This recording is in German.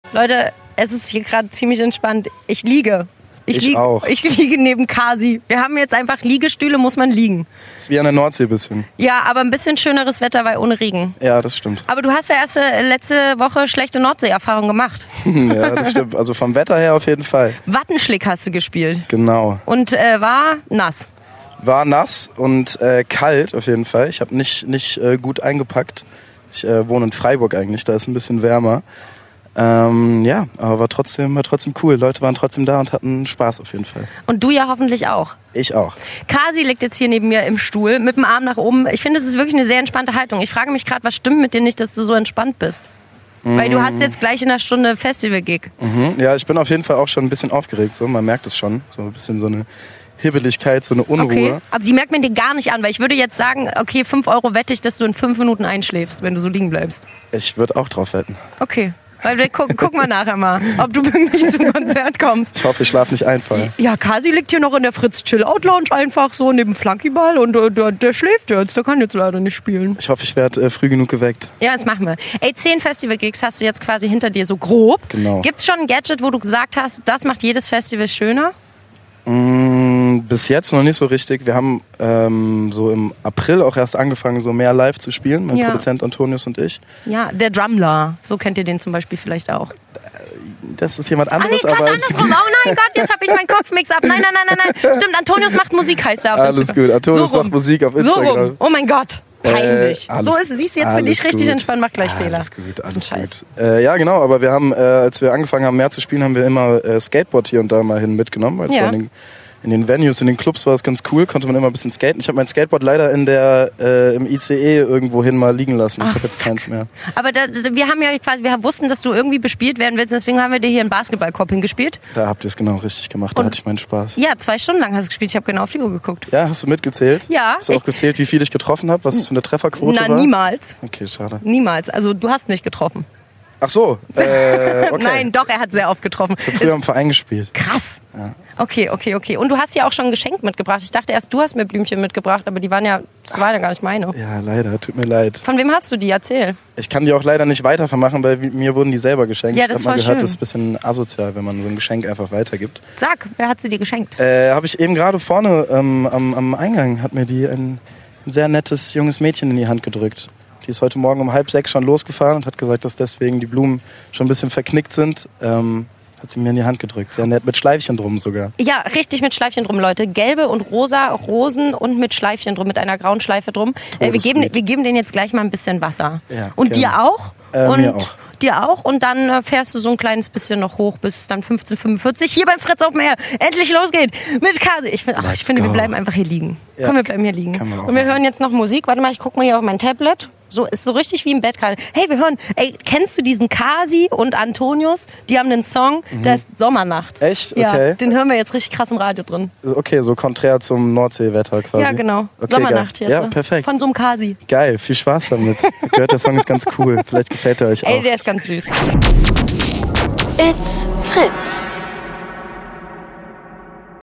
Leute, es ist hier gerade ziemlich entspannt. Ich liege. Ich auch. Ich liege neben Kasi. Wir haben jetzt einfach Liegestühle, muss man liegen. Ist wie an der Nordsee ein bisschen. Ja, aber ein bisschen schöneres Wetter, weil ohne Regen. Ja, das stimmt. Aber du hast ja erst letzte Woche schlechte Nordsee-Erfahrung gemacht. Ja, das stimmt. Also vom Wetter her auf jeden Fall. Wattenschlick hast du gespielt. Genau. Und war nass. War nass und kalt auf jeden Fall. Ich habe nicht gut eingepackt. Ich wohne in Freiburg eigentlich, da ist ein bisschen wärmer. Ja, aber war trotzdem cool. Leute waren trotzdem da und hatten Spaß auf jeden Fall. Und du ja hoffentlich auch. Ich auch. Kasi liegt jetzt hier neben mir im Stuhl mit dem Arm nach oben. Ich finde, es ist wirklich eine sehr entspannte Haltung. Ich frage mich gerade, was stimmt mit dir nicht, dass du so entspannt bist? Weil du hast jetzt gleich in einer Stunde Festival-Gig. Ja, ich bin auf jeden Fall auch schon ein bisschen aufgeregt. So. Man merkt es schon. So ein bisschen so eine Hibbeligkeit, so eine Unruhe. Okay, aber die merkt man dir gar nicht an, weil ich würde jetzt sagen, okay, 5 Euro wette ich, dass du in 5 Minuten einschläfst, wenn du so liegen bleibst. Ich würde auch drauf wetten. Okay. Weil wir gucken wir nachher mal, ob du pünktlich zum Konzert kommst. Ich hoffe, ich schlafe nicht ein. Ja, Kasi liegt hier noch in der Fritz-Chill-Out-Lounge einfach so neben Flunkyball und der schläft jetzt. Der kann jetzt leider nicht spielen. Ich hoffe, ich werde früh genug geweckt. Ja, das machen wir. 10 Festival-Gigs hast du jetzt quasi hinter dir, so grob. Genau. Gibt's schon ein Gadget, wo du gesagt hast, das macht jedes Festival schöner? Bis jetzt noch nicht so richtig. Wir haben so im April auch erst angefangen, so mehr live zu spielen. Mein Produzent Antonius und ich. Ja, der Drummler. So kennt ihr den zum Beispiel vielleicht auch. Das ist jemand anderes. Aber andersrum. Oh nein Gott, jetzt habe ich meinen Kopfmix ab. Nein. Stimmt, Antonius macht Musik, heißt er auf Instagram. Alles gut, Antonius macht Musik auf Instagram. So rum. Oh mein Gott. Peinlich. So ist es. Siehst du, jetzt bin ich richtig entspannt, mach gleich Fehler. Alles gut. Ja, genau, aber wir haben, als wir angefangen haben, mehr zu spielen, haben wir immer Skateboard hier und da mal hin mitgenommen, weil es war in den Venues, in den Clubs war es ganz cool, konnte man immer ein bisschen skaten. Ich habe mein Skateboard leider im ICE irgendwo hin mal liegen lassen. Ich habe jetzt keins mehr. Aber wir haben ja quasi, wir wussten, dass du irgendwie bespielt werden willst, deswegen haben wir dir hier einen Basketballkorb hingespielt. Da habt ihr es genau richtig gemacht, da hatte ich meinen Spaß. Ja, 2 Stunden lang hast du gespielt, ich habe genau auf die Uhr geguckt. Ja, hast du mitgezählt? Ja. Hast du auch gezählt, wie viel ich getroffen habe, was es für eine Trefferquote war? Niemals. Okay, schade. Niemals, also du hast nicht getroffen. Ach so, okay. Nein, doch, er hat sehr oft getroffen. Ich habe früher im Verein gespielt. Krass. Ja. Okay. Und du hast ja auch schon ein Geschenk mitgebracht. Ich dachte erst, du hast mir Blümchen mitgebracht, aber das waren ja gar nicht meine. Ja, leider, tut mir leid. Von wem hast du die? Erzähl. Ich kann die auch leider nicht weitervermachen, weil mir wurden die selber geschenkt. Ja, das ich habe mal voll gehört, schön. das ist ein bisschen asozial, wenn man so ein Geschenk einfach weitergibt. Sag, wer hat sie dir geschenkt? Habe ich eben gerade vorne am Eingang, hat mir die ein sehr nettes junges Mädchen in die Hand gedrückt. Die ist heute Morgen um 5:30 schon losgefahren und hat gesagt, dass deswegen die Blumen schon ein bisschen verknickt sind. Hat sie mir in die Hand gedrückt. Sehr nett, mit Schleifchen drum sogar. Ja, richtig mit Schleifchen drum, Leute. Gelbe und rosa Rosen und mit Schleifchen drum, mit einer grauen Schleife drum. Wir geben denen jetzt gleich mal ein bisschen Wasser. Ja, und gerne. dir auch? Mir auch. Dir auch und dann fährst du so ein kleines bisschen noch hoch, bis es dann 15:45 hier beim Fritz Open Air endlich losgeht mit Kasi. Ich finde, wir bleiben einfach hier liegen. Ja, komm, wir bleiben hier liegen. Und wir hören jetzt noch Musik. Warte mal, ich guck mal hier auf mein Tablet. So, ist so richtig wie im Bett gerade. Hey, wir hören, kennst du diesen Kasi und Antonius? Die haben einen Song, der ist Sommernacht. Echt? Okay. Ja, den hören wir jetzt richtig krass im Radio drin. Okay, so konträr zum Nordseewetter quasi. Ja, genau. Okay, Sommernacht geil. jetzt. Ja, perfekt. Von so einem Kasi. Geil, viel Spaß damit. Ich gehört, der Song ist ganz cool. Vielleicht gefällt er euch auch. Der ist ganz süß. It's Fritz.